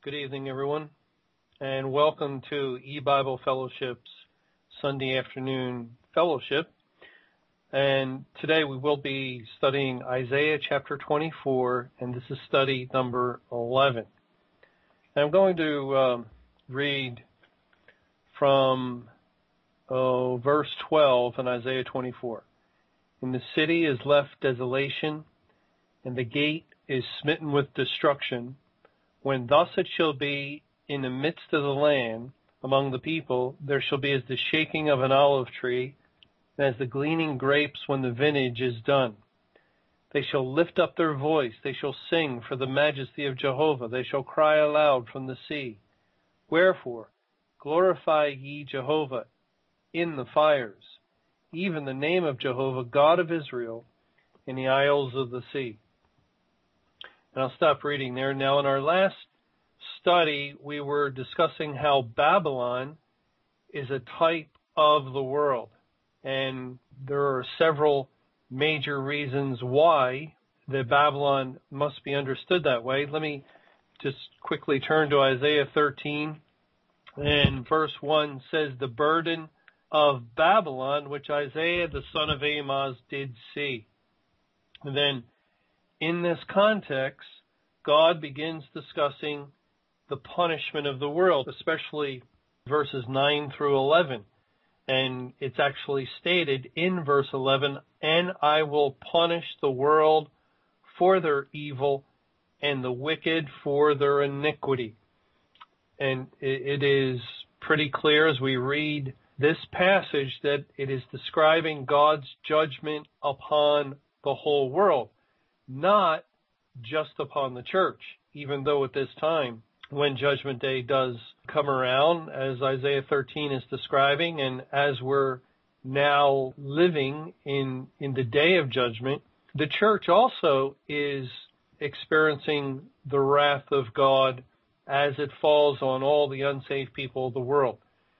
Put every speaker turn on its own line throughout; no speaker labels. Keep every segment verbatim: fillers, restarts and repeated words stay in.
Good evening, everyone, and welcome to E-Bible Fellowship's Sunday afternoon fellowship. And today we will be studying Isaiah chapter twenty-four, and this is study number eleven. And I'm going to um, read from oh, verse twelve in Isaiah twenty-four. "In the city is left desolation, and the gate is smitten with destruction. When thus it shall be in the midst of the land, among the people, there shall be as the shaking of an olive tree, and as the gleaning grapes when the vintage is done. They shall lift up their voice, they shall sing for the majesty of Jehovah, they shall cry aloud from the sea. Wherefore, glorify ye Jehovah in the fires, even the name of Jehovah, God of Israel, in the isles of the sea." And I'll stop reading there. Now, in our last study, we were discussing how Babylon is a type of the world. And there are several major reasons why that Babylon must be understood that way. Let me just quickly turn to Isaiah thirteen. And verse one says, "The burden of Babylon, which Isaiah the son of Amoz did see." And then in this context, God begins discussing the punishment of the world, especially verses nine through eleven. And it's actually stated in verse eleven, "And I will punish the world for their evil and the wicked for their iniquity." And it is pretty clear as we read this passage that it is describing God's judgment upon the whole world, not just upon the church, even though at this time, when Judgment Day does come around, as Isaiah thirteen is describing, and as we're now living in, in the day of judgment, the church also is experiencing the wrath of God as it falls on all the unsaved people of the world.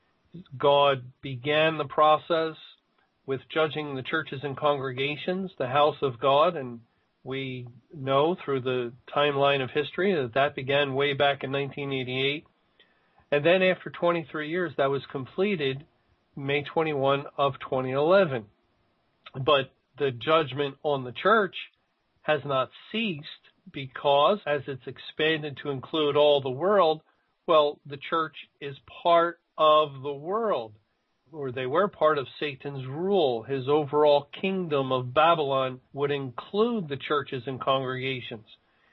God began the process with judging the churches and congregations, the house of God, and we know through the timeline of history that that began way back in nineteen eighty-eight. And then after twenty-three years, that was completed May twenty-first of twenty eleven. But the judgment on the church has not ceased because as it's expanded to include all the world, well, the church is part of the world, or they were part of Satan's rule. His overall kingdom of Babylon would include the churches and congregations.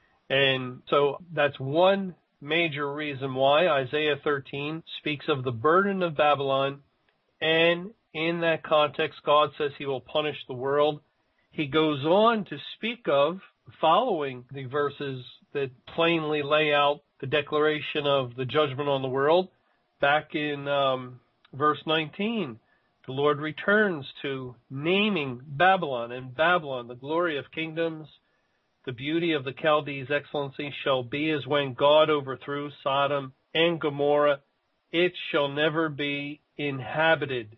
And so that's one major reason why Isaiah thirteen speaks of the burden of Babylon. And in that context, God says he will punish the world. He goes on to speak of, following the verses that plainly lay out the declaration of the judgment on the world, back in um, verse nineteen, the Lord returns to naming Babylon, and Babylon, the glory of kingdoms, the beauty of the Chaldees' excellency, shall be as when God overthrew Sodom and Gomorrah. It shall never be inhabited.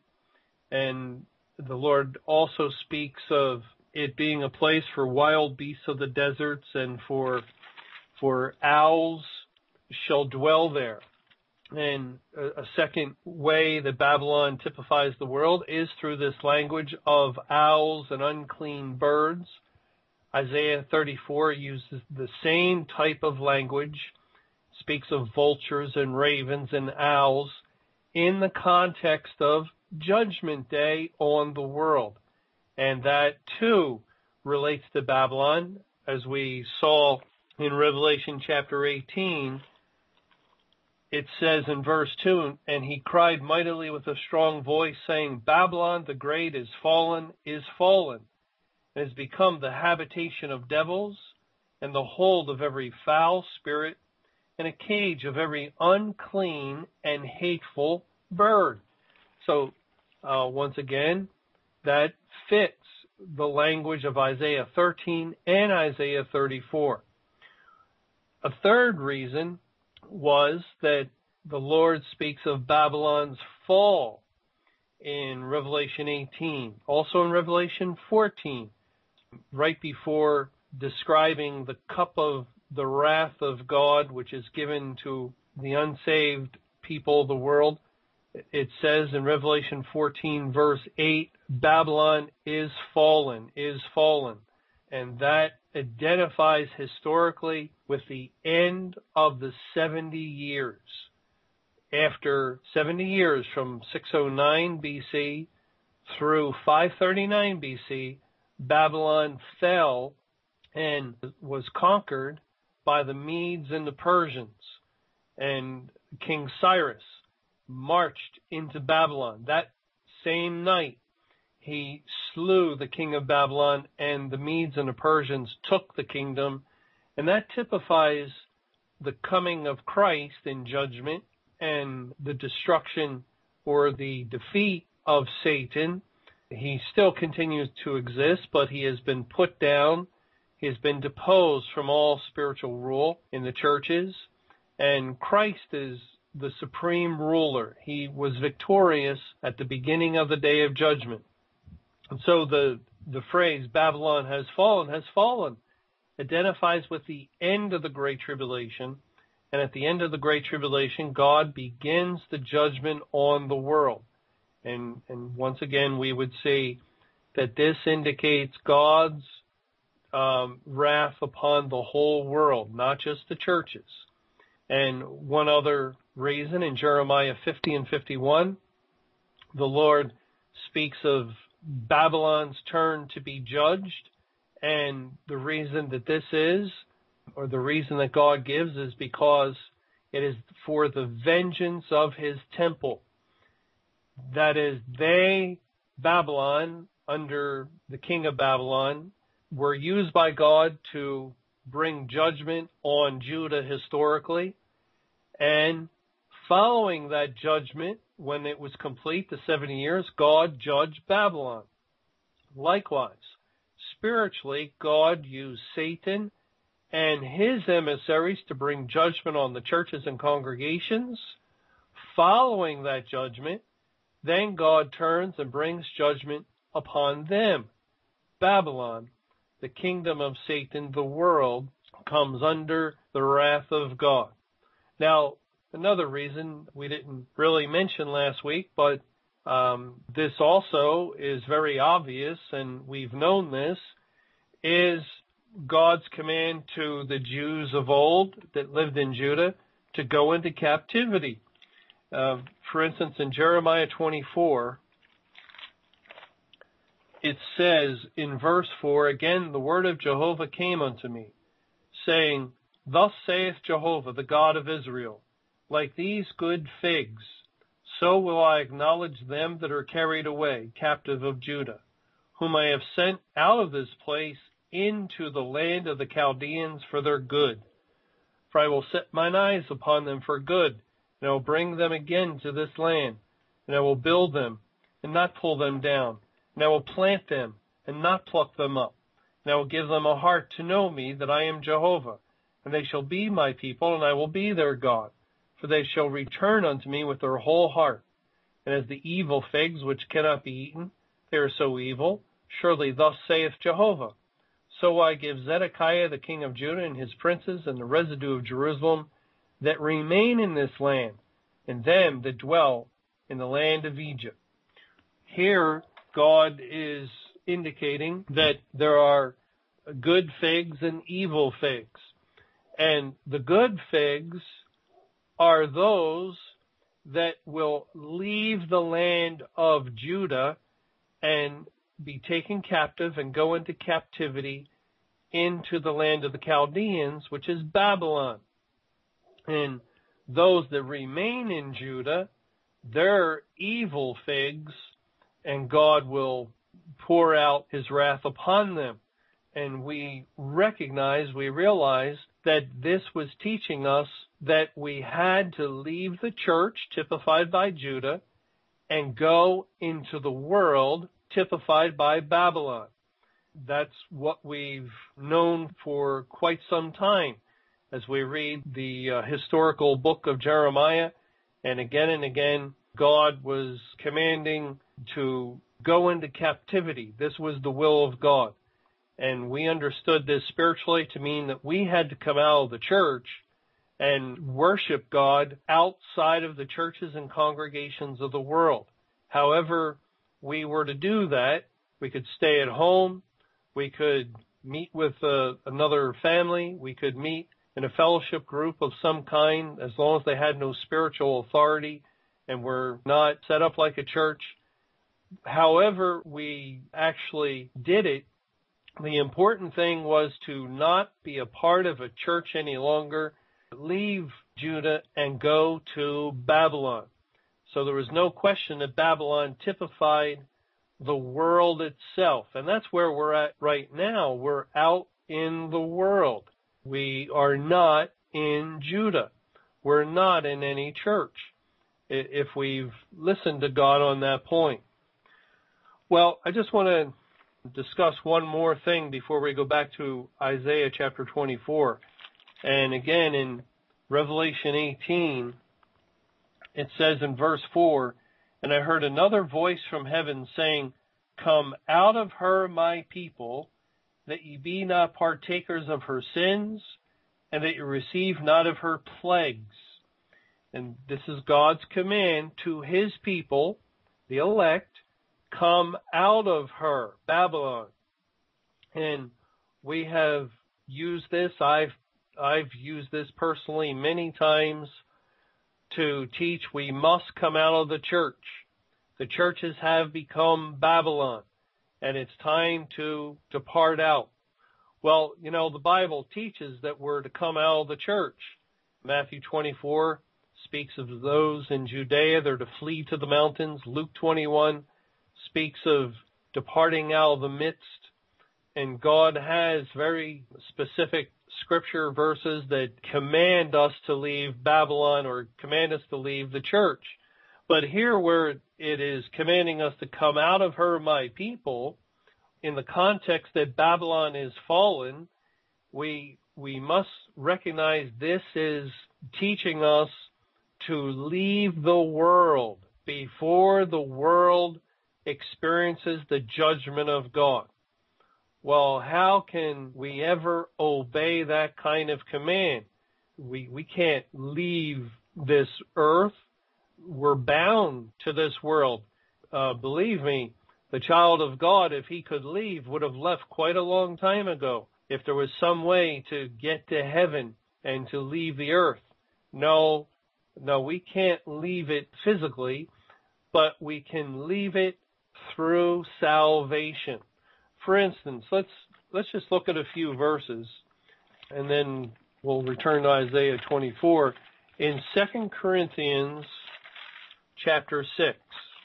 And the Lord also speaks of it being a place for wild beasts of the deserts, and for for owls shall dwell there. And a second way that Babylon typifies the world is through this language of owls and unclean birds. Isaiah thirty-four uses the same type of language, speaks of vultures and ravens and owls in the context of Judgment Day on the world. And that too relates to Babylon, as we saw in Revelation chapter eighteen. It says in verse two, "And he cried mightily with a strong voice, saying, Babylon the great is fallen, is fallen, and has become the habitation of devils, and the hold of every foul spirit, and a cage of every unclean and hateful bird." So, uh, once again, that fits the language of Isaiah thirteen and Isaiah thirty-four. A third reason was that the Lord speaks of Babylon's fall in Revelation eighteen, also in Revelation fourteen, right before describing the cup of the wrath of God, which is given to the unsaved people of the world. It says in Revelation fourteen, verse eight, Babylon is fallen, is fallen. And that identifies historically with the end of the seventy years. After seventy years, from six oh nine B C through five thirty-nine B C, Babylon fell and was conquered by the Medes and the Persians. And King Cyrus marched into Babylon. That same night, he slew the king of Babylon, and the Medes and the Persians took the kingdom. And that typifies the coming of Christ in judgment and the destruction or the defeat of Satan. He still continues to exist, but he has been put down. He has been deposed from all spiritual rule in the churches. And Christ is the supreme ruler. He was victorious at the beginning of the day of judgment. And so the, the phrase Babylon has fallen, has fallen, identifies with the end of the Great Tribulation. And at the end of the Great Tribulation, God begins the judgment on the world. And, and once again, we would see that this indicates God's um, wrath upon the whole world, not just the churches. And one other reason, in Jeremiah fifty and fifty-one, the Lord speaks of Babylon's turn to be judged. And the reason that this is, or the reason that God gives, is because it is for the vengeance of his temple. That is, they, Babylon, under the king of Babylon, were used by God to bring judgment on Judah historically. And following that judgment, when it was complete, the seventy years, God judged Babylon. Likewise, spiritually, God used Satan and his emissaries to bring judgment on the churches and congregations. Following that judgment, then God turns and brings judgment upon them. Babylon, the kingdom of Satan, the world, comes under the wrath of God. Now, another reason we didn't really mention last week, but um, this also is very obvious, and we've known this, is God's command to the Jews of old that lived in Judah to go into captivity. Uh, for instance, in Jeremiah twenty-four, it says in verse four, again, the word of Jehovah came unto me, saying, Thus saith Jehovah, the God of Israel, like these good figs, so will I acknowledge them that are carried away, captive of Judah, whom I have sent out of this place into the land of the Chaldeans for their good. For I will set mine eyes upon them for good, and I will bring them again to this land, and I will build them, and not pull them down, and I will plant them, and not pluck them up, and I will give them a heart to know me, that I am Jehovah, and they shall be my people, and I will be their God. For they shall return unto me with their whole heart. And as the evil figs which cannot be eaten, they are so evil. Surely thus saith Jehovah. So I give Zedekiah the king of Judah and his princes and the residue of Jerusalem that remain in this land, and them that dwell in the land of Egypt. Here, God is indicating that there are good figs and evil figs. And the good figs are those that will leave the land of Judah and be taken captive and go into captivity into the land of the Chaldeans, which is Babylon. And those that remain in Judah, they're evil figs, and God will pour out his wrath upon them. And we recognize, we realize that this was teaching us that we had to leave the church, typified by Judah, and go into the world, typified by Babylon. That's what we've known for quite some time as we read the uh, historical book of Jeremiah. And again and again, God was commanding to go into captivity. This was the will of God. And we understood this spiritually to mean that we had to come out of the church and worship God outside of the churches and congregations of the world. However we were to do that, we could stay at home, we could meet with uh, another family, we could meet in a fellowship group of some kind, as long as they had no spiritual authority and were not set up like a church. However we actually did it, the important thing was to not be a part of a church any longer, leave Judah and go to Babylon. So there was no question that Babylon typified the world itself. And that's where we're at right now. We're out in the world. We are not in Judah. We're not in any church, if we've listened to God on that point. Well, I just want to discuss one more thing before we go back to Isaiah chapter twenty-four. And again, in Revelation eighteen, it says in verse four, "And I heard another voice from heaven saying, Come out of her, my people, that ye be not partakers of her sins, and that ye receive not of her plagues." And this is God's command to his people, the elect, come out of her, Babylon. And we have used this, I've I've used this personally many times to teach we must come out of the church. The churches have become Babylon, and it's time to depart out. Well, you know, the Bible teaches that we're to come out of the church. Matthew twenty-four speaks of those in Judea, they're to flee to the mountains. Luke twenty-one speaks of departing out of the midst. And God has very specific scripture verses that command us to leave Babylon or command us to leave the church. But here where it is commanding us to come out of her, my people, in the context that Babylon is fallen, we we must recognize this is teaching us to leave the world before the world experiences the judgment of God. Well, how can we ever obey that kind of command? We we can't leave this earth. We're bound to this world. Uh, believe me, the child of God, if he could leave, would have left quite a long time ago. If there was some way to get to heaven and to leave the earth. No, no, we can't leave it physically, but we can leave it through salvation. For instance, let's let's just look at a few verses, and then we'll return to Isaiah twenty-four. In Second Corinthians chapter six,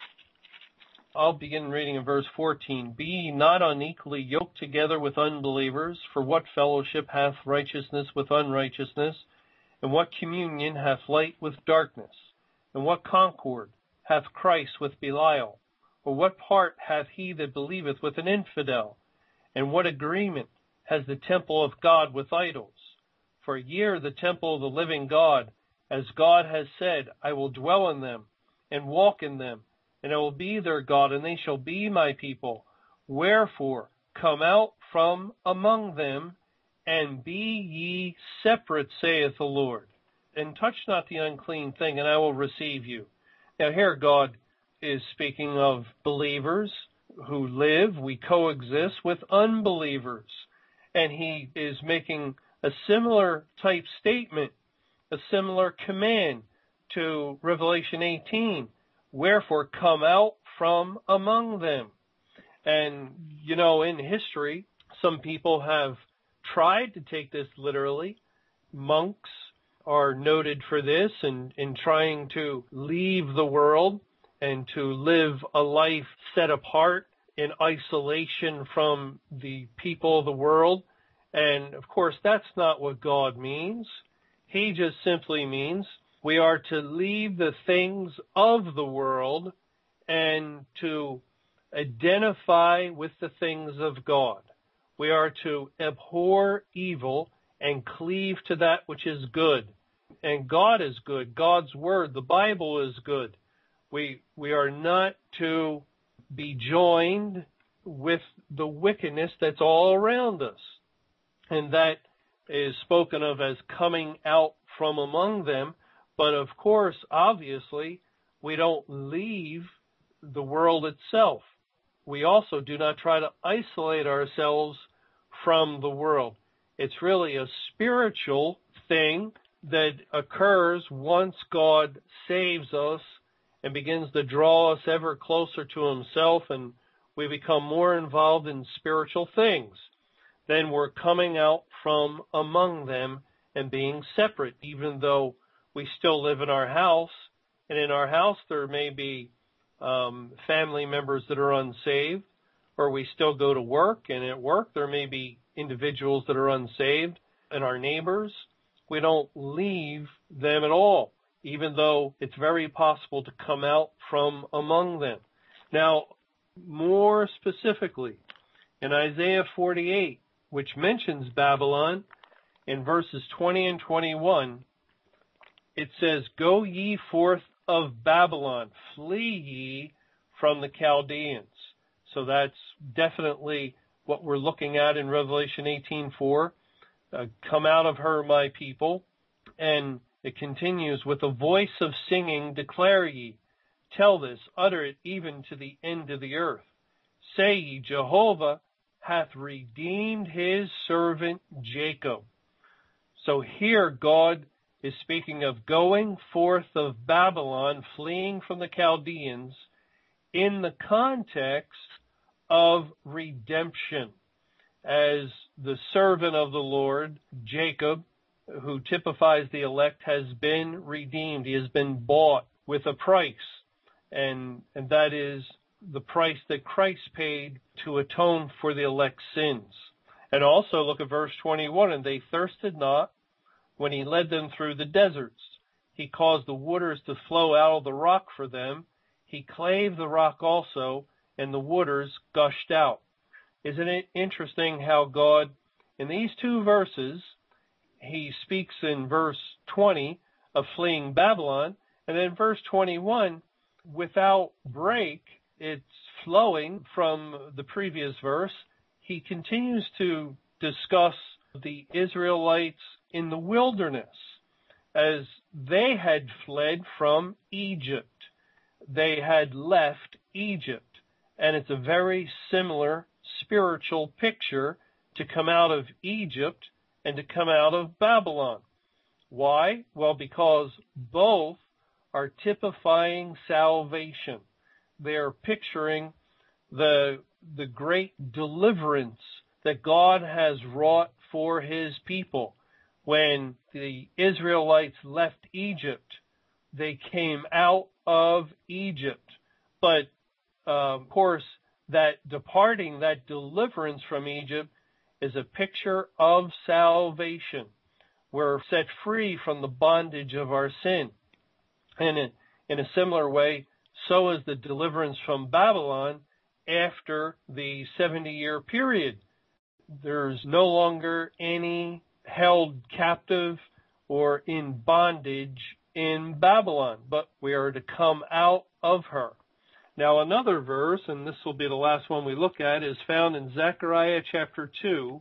I'll begin reading in verse fourteen. "Be ye not unequally yoked together with unbelievers, for what fellowship hath righteousness with unrighteousness? And what communion hath light with darkness? And what concord hath Christ with Belial? Or what part hath he that believeth with an infidel? And what agreement has the temple of God with idols? For ye are the temple of the living God, as God has said, I will dwell in them, and walk in them, and I will be their God, and they shall be my people. Wherefore, come out from among them, and be ye separate, saith the Lord, and touch not the unclean thing, and I will receive you." Now here God is speaking of believers who live, we coexist with unbelievers. And he is making a similar type statement, a similar command to Revelation eighteen. Wherefore, come out from among them. And, you know, in history, some people have tried to take this literally. Monks are noted for this and in, in trying to leave the world and to live a life set apart in isolation from the people of the world. And, of course, that's not what God means. He just simply means we are to leave the things of the world and to identify with the things of God. We are to abhor evil and cleave to that which is good. And God is good. God's word, the Bible, is good. We we are not to be joined with the wickedness that's all around us. And that is spoken of as coming out from among them. But of course, obviously, we don't leave the world itself. We also do not try to isolate ourselves from the world. It's really a spiritual thing that occurs once God saves us and begins to draw us ever closer to himself, and we become more involved in spiritual things. Then we're coming out from among them and being separate, even though we still live in our house. And in our house there may be um, family members that are unsaved, or we still go to work, and at work there may be individuals that are unsaved, and our neighbors. We don't leave them at all, even though it's very possible to come out from among them. Now, more specifically, in Isaiah forty-eight, which mentions Babylon, in verses twenty and twenty-one, it says, "Go ye forth of Babylon, flee ye from the Chaldeans." So that's definitely what we're looking at in Revelation eighteen four. Uh, Come out of her, my people. And it continues, "With a voice of singing declare ye, tell this, utter it even to the end of the earth. Say ye, Jehovah hath redeemed his servant Jacob." So here God is speaking of going forth of Babylon, fleeing from the Chaldeans, in the context of redemption, as the servant of the Lord, Jacob, who typifies the elect, has been redeemed. He has been bought with a price, and, and that is the price that Christ paid to atone for the elect's sins. And also look at verse twenty-one, "And they thirsted not when he led them through the deserts. He caused the waters to flow out of the rock for them. He clave the rock also, and the waters gushed out." Isn't it interesting how God, in these two verses, he speaks in verse twenty of fleeing Babylon, and then verse twenty-one, without break, it's flowing from the previous verse. He continues to discuss the Israelites in the wilderness as they had fled from Egypt. They had left Egypt, and it's a very similar spiritual picture to come out of Egypt and to come out of Babylon. Why? Well, because both are typifying salvation. They are picturing the, the great deliverance that God has wrought for his people. When the Israelites left Egypt, they came out of Egypt. But, uh, of course, that departing, that deliverance from Egypt is a picture of salvation. We're set free from the bondage of our sin. And in, in a similar way, so is the deliverance from Babylon after the seventy-year period. There's no longer any held captive or in bondage in Babylon, but we are to come out of her. Now another verse, and this will be the last one we look at, is found in Zechariah chapter two.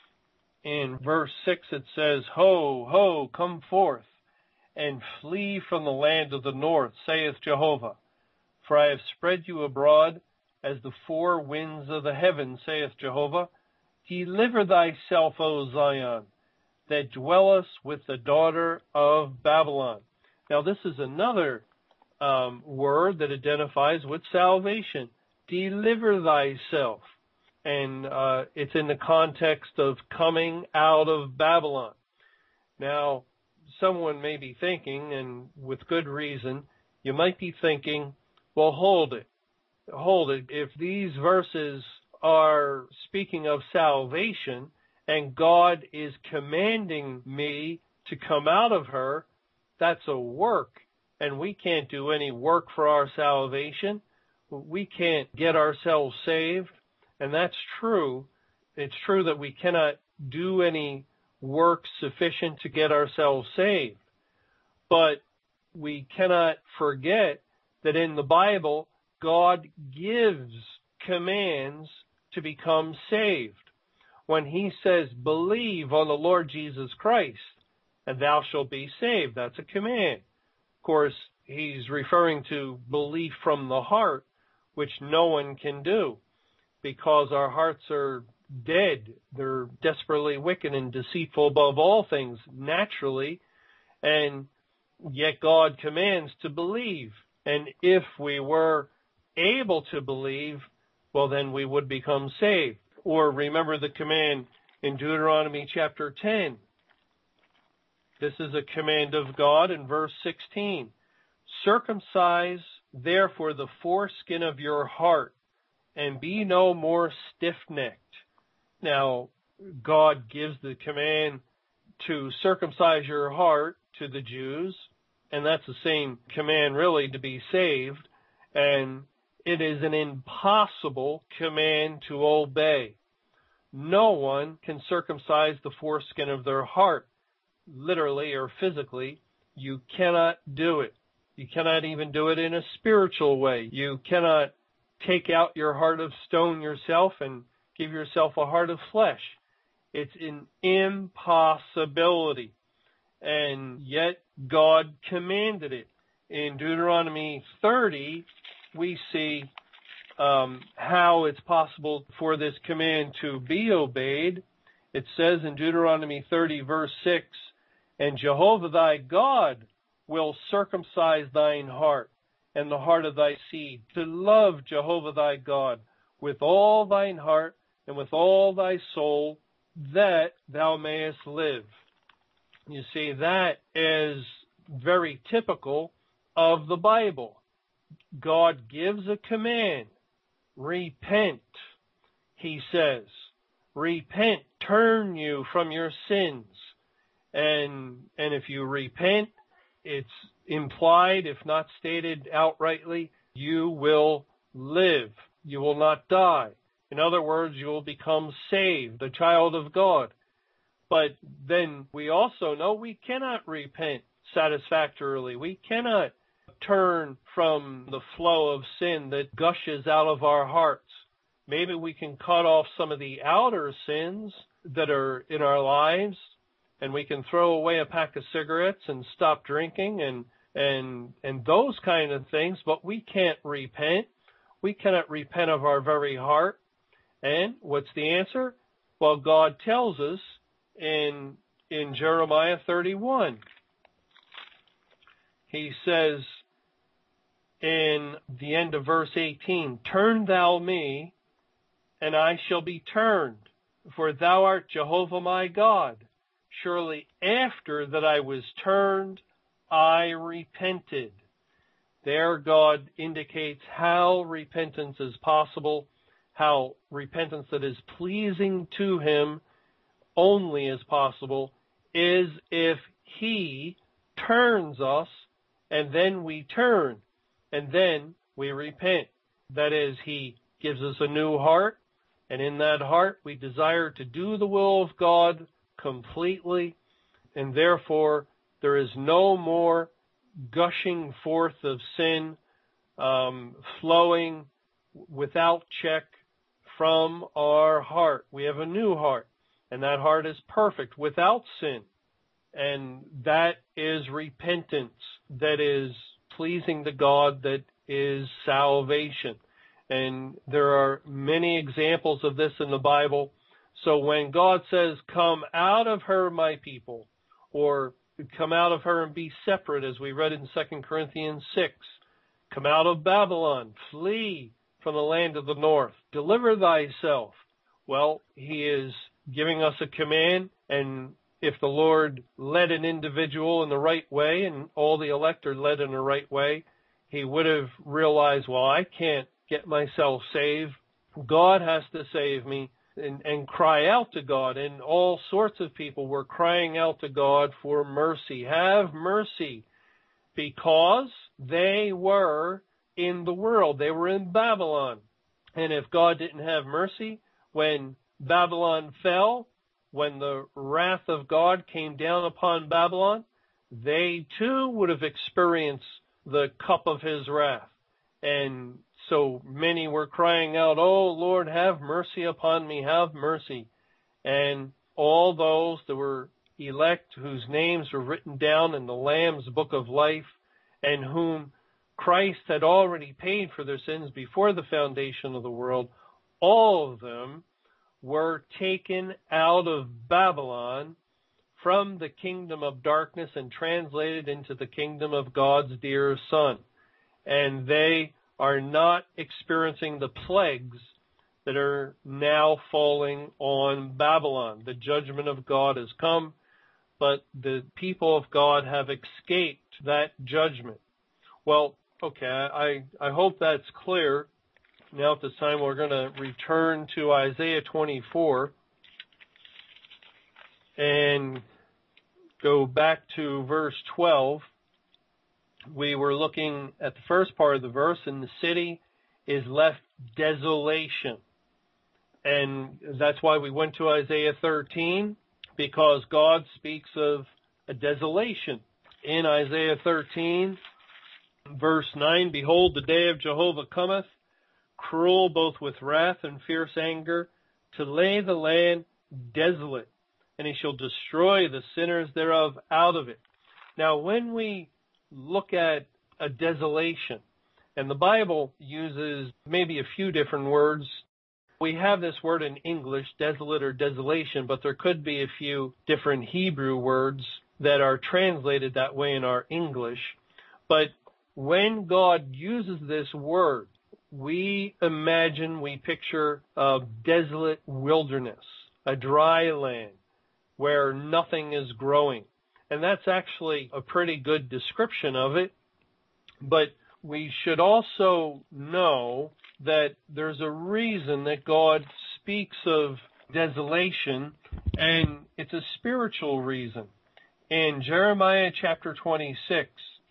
In verse six it says, "Ho, ho, come forth, and flee from the land of the north, saith Jehovah. For I have spread you abroad as the four winds of the heaven, saith Jehovah. Deliver thyself, O Zion, that dwellest with the daughter of Babylon." Now this is another um, word that identifies with salvation. Deliver thyself. And uh, it's in the context of coming out of Babylon. Now, someone may be thinking, and with good reason, you might be thinking, well, hold it. Hold it. If these verses are speaking of salvation and God is commanding me to come out of her, that's a work, and we can't do any work for our salvation. We can't get ourselves saved, and that's true. It's true that we cannot do any work sufficient to get ourselves saved, but we cannot forget that in the Bible, God gives commands to become saved. When he says, believe on the Lord Jesus Christ, and thou shalt be saved, that's a command. Of course, he's referring to belief from the heart, which no one can do, because our hearts are dead. They're desperately wicked and deceitful above all things, naturally, and yet God commands to believe. And if we were able to believe, well, then we would become saved. Or remember the command in Deuteronomy chapter ten. This is a command of God in verse sixteen. Circumcise therefore the foreskin of your heart, and be no more stiff-necked. Now, God gives the command to circumcise your heart to the Jews, and that's the same command really to be saved, and it is an impossible command to obey. No one can circumcise the foreskin of their heart, literally or physically. You cannot do it. You cannot even do it in a spiritual way. You cannot take out your heart of stone yourself and give yourself a heart of flesh. It's an impossibility. And yet God commanded it. In Deuteronomy thirty, we see um, how it's possible for this command to be obeyed. It says in Deuteronomy thirty, verse six, and Jehovah thy God will circumcise thine heart and the heart of thy seed, to love Jehovah thy God with all thine heart and with all thy soul, that thou mayest live. You see, that is very typical of the Bible. God gives a command. Repent, he says. Repent, turn you from your sins. And, and if you repent, it's implied, if not stated outrightly, you will live. You will not die. In other words, you will become saved, a child of God. But then we also know we cannot repent satisfactorily. We cannot turn from the flow of sin that gushes out of our hearts. Maybe we can cut off some of the outer sins that are in our lives, and we can throw away a pack of cigarettes and stop drinking and and and those kind of things, but we can't repent. We cannot repent of our very heart. And what's the answer? Well, God tells us in in Jeremiah thirty-one. He says in the end of verse eighteen, turn thou me, and I shall be turned, for thou art Jehovah my God. Surely after that I was turned, I repented. There God indicates how repentance is possible, how repentance that is pleasing to him only is possible, is if he turns us and then we turn and then we repent. That is, he gives us a new heart, and in that heart we desire to do the will of God completely, and therefore there is no more gushing forth of sin, um, flowing without check from our heart. We have a new heart, and that heart is perfect, without sin. And that is repentance, that is pleasing to God, that is salvation. And there are many examples of this in the Bible. So when God says, come out of her, my people, or come out of her and be separate, as we read in Second Corinthians six, come out of Babylon, flee from the land of the north, deliver thyself. Well, he is giving us a command, and if the Lord led an individual in the right way, and all the elect are led in the right way, he would have realized, well, I can't get myself saved. God has to save me, and, and cry out to God. And all sorts of people were crying out to God for mercy. Have mercy, because they were in the world. They were in Babylon. And if God didn't have mercy, when Babylon fell, when the wrath of God came down upon Babylon, they too would have experienced the cup of his wrath. And So many were crying out, "Oh, Lord, have mercy upon me, have mercy." And all those that were elect, whose names were written down in the Lamb's book of life, and whom Christ had already paid for their sins before the foundation of the world, all of them were taken out of Babylon from the kingdom of darkness and translated into the kingdom of God's dear Son. And they are not experiencing the plagues that are now falling on Babylon. The judgment of God has come, but the people of God have escaped that judgment. Well, okay, I, I hope that's clear. Now at this time we're going to return to Isaiah twenty-four and go back to verse twelve. We were looking at the first part of the verse, and the city is left desolation. And that's why we went to Isaiah thirteen, because God speaks of a desolation. In Isaiah thirteen, verse nine, "Behold, the day of Jehovah cometh, cruel both with wrath and fierce anger, to lay the land desolate, and he shall destroy the sinners thereof out of it." Now, when we look at a desolation, and the Bible uses maybe a few different words. We have this word in English, desolate or desolation, but there could be a few different Hebrew words that are translated that way in our English. But when God uses this word, we imagine, we picture a desolate wilderness, a dry land where nothing is growing. And that's actually a pretty good description of it. But we should also know that there's a reason that God speaks of desolation, and it's a spiritual reason. In Jeremiah chapter twenty-six,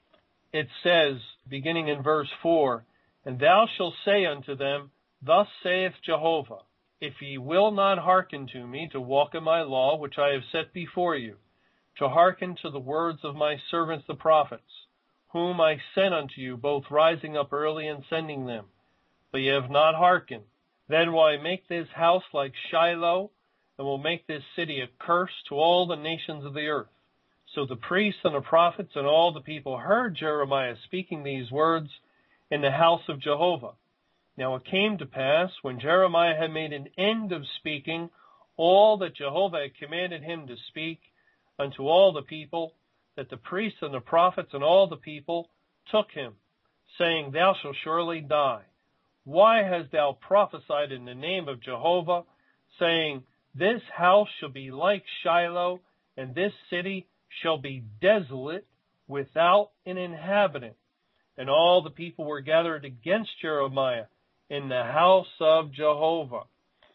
it says, beginning in verse four, "And thou shalt say unto them, Thus saith Jehovah, if ye will not hearken to me to walk in my law, which I have set before you, to hearken to the words of my servants the prophets, whom I sent unto you, both rising up early and sending them, but ye have not hearkened, then will I make this house like Shiloh, and will make this city a curse to all the nations of the earth." So the priests and the prophets and all the people heard Jeremiah speaking these words in the house of Jehovah. Now it came to pass, when Jeremiah had made an end of speaking all that Jehovah had commanded him to speak unto all the people, that the priests and the prophets and all the people took him, saying, "Thou shalt surely die. Why hast thou prophesied in the name of Jehovah, saying, This house shall be like Shiloh, and this city shall be desolate, without an inhabitant?" And all the people were gathered against Jeremiah in the house of Jehovah.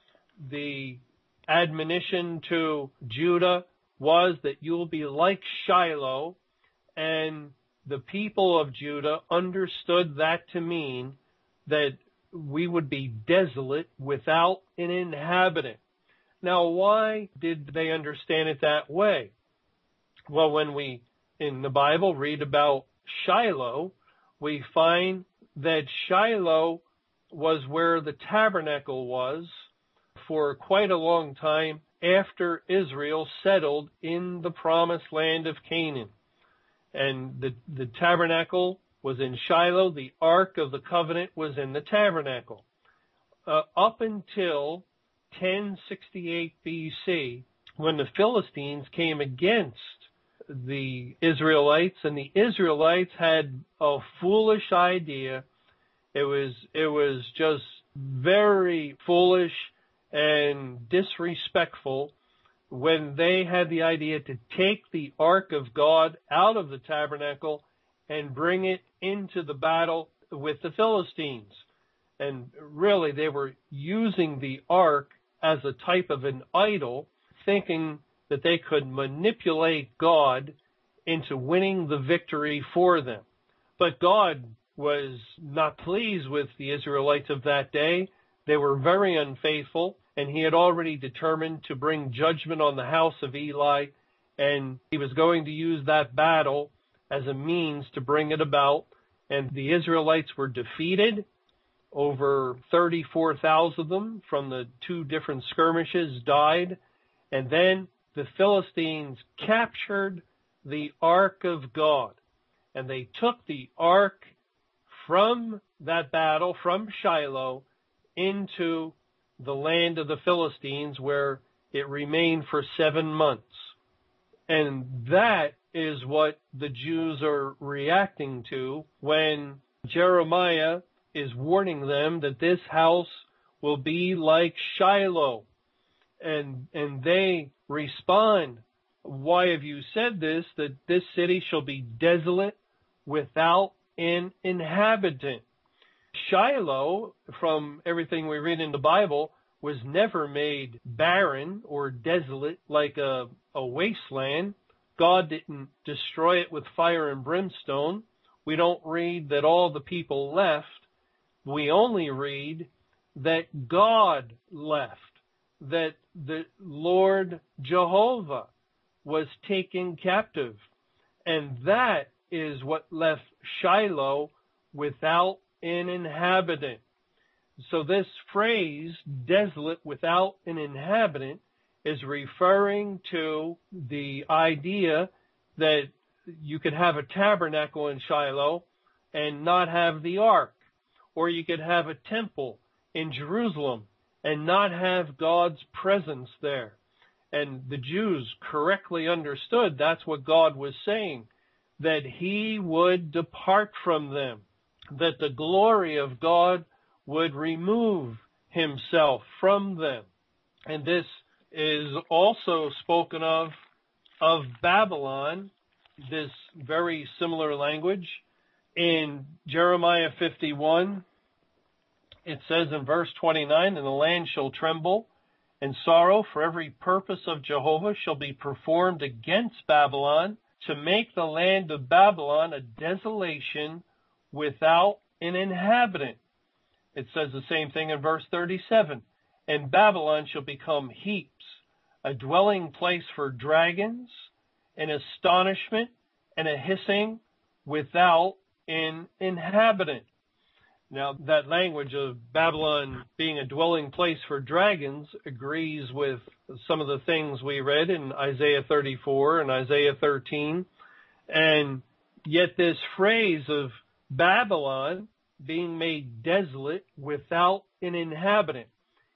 The admonition to Judah was that you will be like Shiloh, and the people of Judah understood that to mean that we would be desolate without an inhabitant. Now, why did they understand it that way? Well, when we, in the Bible, read about Shiloh, we find that Shiloh was where the tabernacle was for quite a long time after Israel settled in the promised land of Canaan. And the, the tabernacle was in Shiloh. The Ark of the Covenant was in the tabernacle. Uh, up until ten sixty-eight B C, when the Philistines came against the Israelites, and the Israelites had a foolish idea. It was, it was just very foolish and disrespectful when they had the idea to take the Ark of God out of the tabernacle and bring it into the battle with the Philistines. And really, they were using the Ark as a type of an idol, thinking that they could manipulate God into winning the victory for them. But God was not pleased with the Israelites of that day. They were very unfaithful, and he had already determined to bring judgment on the house of Eli, and he was going to use that battle as a means to bring it about. And the Israelites were defeated, Over thirty-four thousand of them from the two different skirmishes died. And then the Philistines captured the Ark of God. And they took the Ark from that battle, from Shiloh, into the land of the Philistines, where it remained for seven months. And that is what the Jews are reacting to when Jeremiah is warning them that this house will be like Shiloh. And, and they respond, why have you said this, that this city shall be desolate without an inhabitant? Shiloh, from everything we read in the Bible, was never made barren or desolate like a, a wasteland. God didn't destroy it with fire and brimstone. We don't read that all the people left. We only read that God left, that the Lord Jehovah was taken captive. And that is what left Shiloh without an inhabitant. So this phrase, desolate without an inhabitant, is referring to the idea that you could have a tabernacle in Shiloh and not have the ark. Or you could have a temple in Jerusalem and not have God's presence there. And the Jews correctly understood that's what God was saying, that he would depart from them, that the glory of God would remove himself from them. And this is also spoken of of Babylon, this very similar language. In Jeremiah fifty-one, it says in verse twenty-nine, and the land shall tremble, and sorrow for every purpose of Jehovah shall be performed against Babylon, to make the land of Babylon a desolation without an inhabitant. It says the same thing in verse thirty-seven. And Babylon shall become heaps, a dwelling place for dragons, an astonishment and a hissing without an inhabitant. Now, that language of Babylon being a dwelling place for dragons agrees with some of the things we read in Isaiah thirty-four and Isaiah thirteen. And yet this phrase of Babylon being made desolate without an inhabitant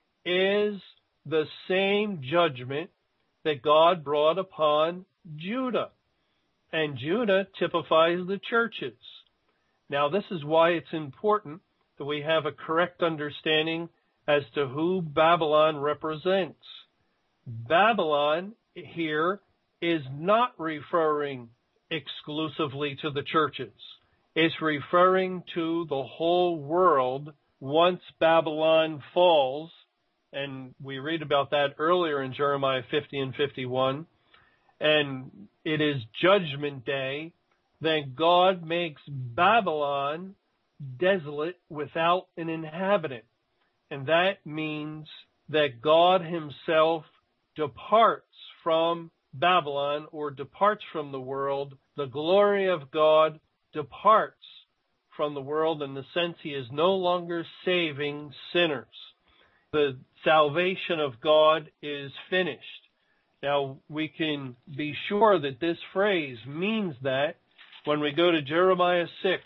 is the same judgment that God brought upon Judah. And Judah typifies the churches. Now, this is why it's important that we have a correct understanding as to who Babylon represents. Babylon here is not referring exclusively to the churches. It's referring to the whole world once Babylon falls, and we read about that earlier in Jeremiah fifty and fifty-one, and it is Judgment Day. Then God makes Babylon desolate without an inhabitant. And that means that God himself departs from Babylon, or departs from the world. The glory of God departs from the world in the sense he is no longer saving sinners. The salvation of God is finished. Now, we can be sure that this phrase means that when we go to Jeremiah six,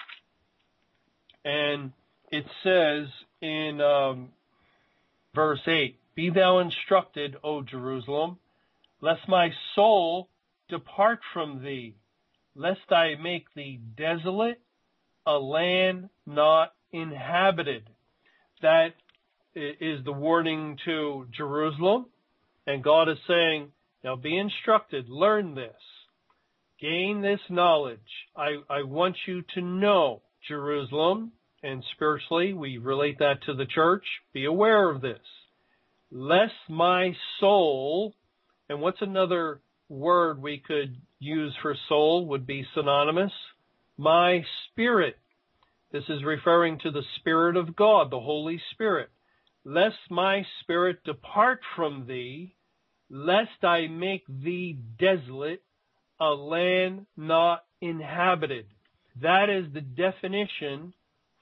and it says in um, verse eight, be thou instructed, O Jerusalem, lest my soul depart from thee, lest I make thee desolate, a land not inhabited. That is the warning to Jerusalem. And God is saying, now be instructed, learn this, gain this knowledge. I, I want you to know, Jerusalem, and spiritually we relate that to the church, be aware of this. Lest my soul, and what's another word we could use for soul would be synonymous? My spirit. This is referring to the Spirit of God, the Holy Spirit. Lest my spirit depart from thee, lest I make thee desolate, a land not inhabited. That is the definition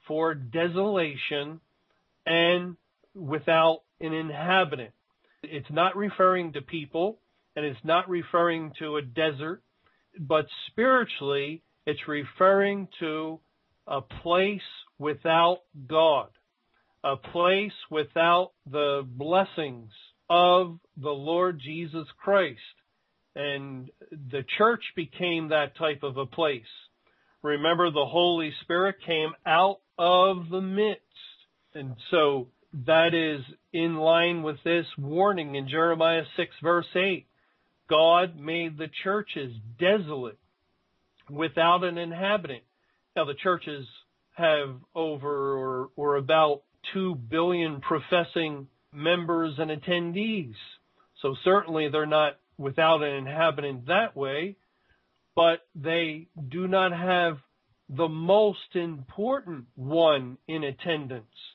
for desolation and without an inhabitant. It's not referring to people, and it's not referring to a desert, but spiritually, it's referring to a place without God, a place without the blessings of the Lord Jesus Christ. And the church became that type of a place. Remember, the Holy Spirit came out of the midst. And so that is in line with this warning in Jeremiah six, verse eight. God made the churches desolate, without an inhabitant. Now, the churches have over or, or about two billion professing members and attendees. So certainly they're not without an inhabitant that way, but they do not have the most important one in attendance.